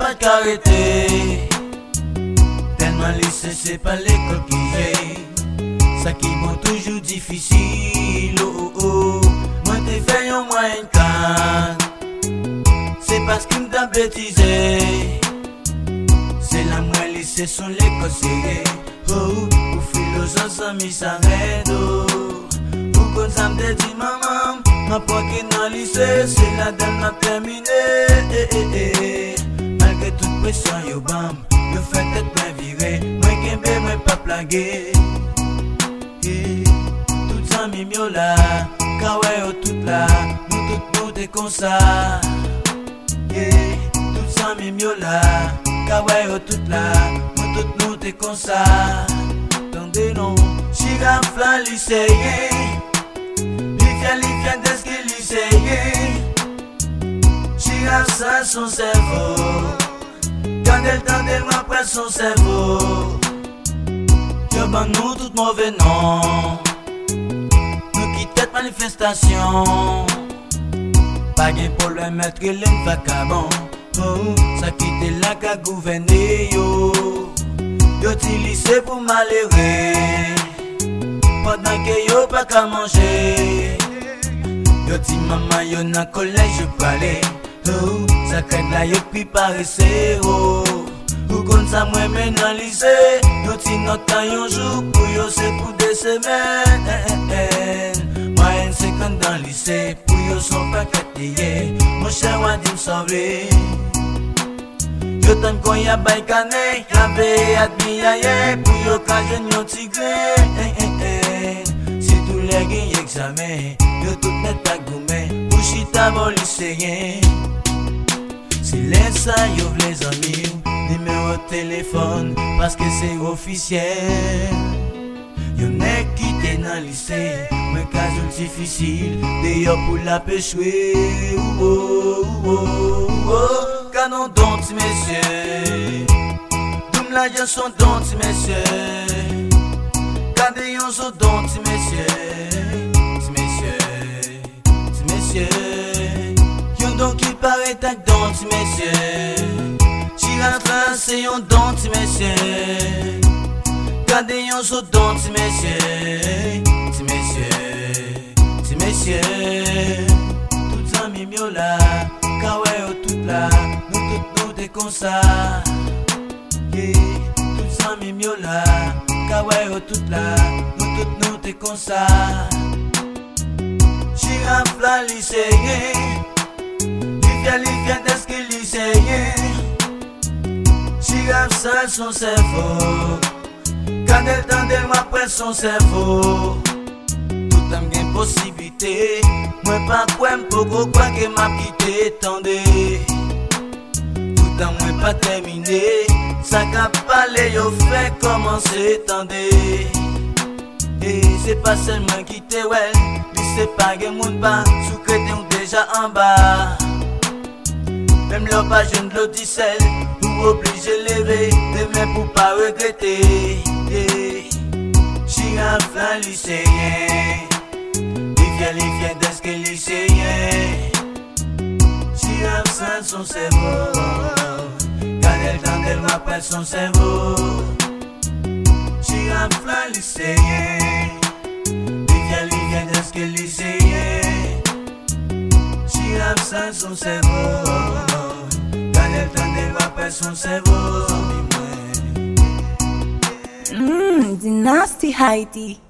pas qu'arrêter. Tellement lycée c'est pas l'école qui est. Ça qui bon toujours difficile. Oh oh oh. Moi t'ai fait un moyen canne. C'est parce qu'il m'a bêtisé. C'est la moelle lycée son l'école c'est. Oh, ou philosophe amis s'arrête. Ou quand ça me dit maman, ma poignée dans le lycée, c'est la dame m'a terminé. Malgré toute pression yo bam, yo fait tête bien virée. Moi qu'aimé, moi pas plagué. Tout ça mi mieux là, kawaii yo tout là, nous t'es comme ça. Tout ça mi mieux là, kawaii yo tout là, nous t'es comme ça. Tendez non, girafe la lycéen. Livia d'est-ce qu'il lycéen. Girafe ça son cerveau. Quand elle tendait moi après son cerveau. Yo ban nous tout mauvais nom. Nous quittons manifestation. Pas gain pour le mettre que l'aime vagabond. Oh, ça quitte la qu'a gouverné yo. Yo ti lycée pour malheureux. Pendant que yo pas qu'à manger. Yo ti maman yo nan collège parler. Oh, ça crête la yo puis paraissé. Oh, ou comme ça moi men dans lycée. Yo ti note un jour pour yo c'est pour des semaines. Moyenne 50 dans lycée pour yo sont pas quatrième. Mon cher Wadim sauvé. Yo tan kon ya bay kane, y'avait admiraye pour yo ka jeune yo tigre. Si tous les gars examen, yo tout net à gourmet, pour chita bon lycéen. Si laisse ça yo les amis, numéro de téléphone, parce que c'est officiel. Yo n'est quitté dans lycée, mais cas difficile, d'ailleurs pour la péchouer. Canon donc messieurs, tout la gens sont donc messieurs. Gardez yon sont donc messieurs. Yon donc qui paraît tak donc messieurs. Girafe c'est yon donc messieurs. Gardez yon sont donc messieurs. Tout amis mieux là, kawaii tout là, nous t'es comme ça. Tout amis mieux là, kawaii tout là, nous t'es comme ça. Girafe la lycéen, Livia d'est-ce qu'il lycéen. Girafe ça son cerveau, quand elle tendait moi après son cerveau. Tout am gen possibilité, moi pas quoi m'pogo quoi que m'a quitté tendez. Tout am moi pas terminé, ça qu'a parlé yo fait commencer tendez. Et c'est pas seulement quitter ouais, c'est pas gen moun pas sous crédit ou déjà en bas. Même l'on pas jeune de l'odicelle, ou obligé lever des mains pour pas regretter. Girafe la lycéen, Livia d'est-ce que lycéen. Girafe ça son cerveau, quand elle tendait moi après son cerveau. Girafe la lycéen, Livia d'est-ce que lycéen. Girafe ça son cerveau, quand elle tendait moi après son cerveau. Dynasty Haiti.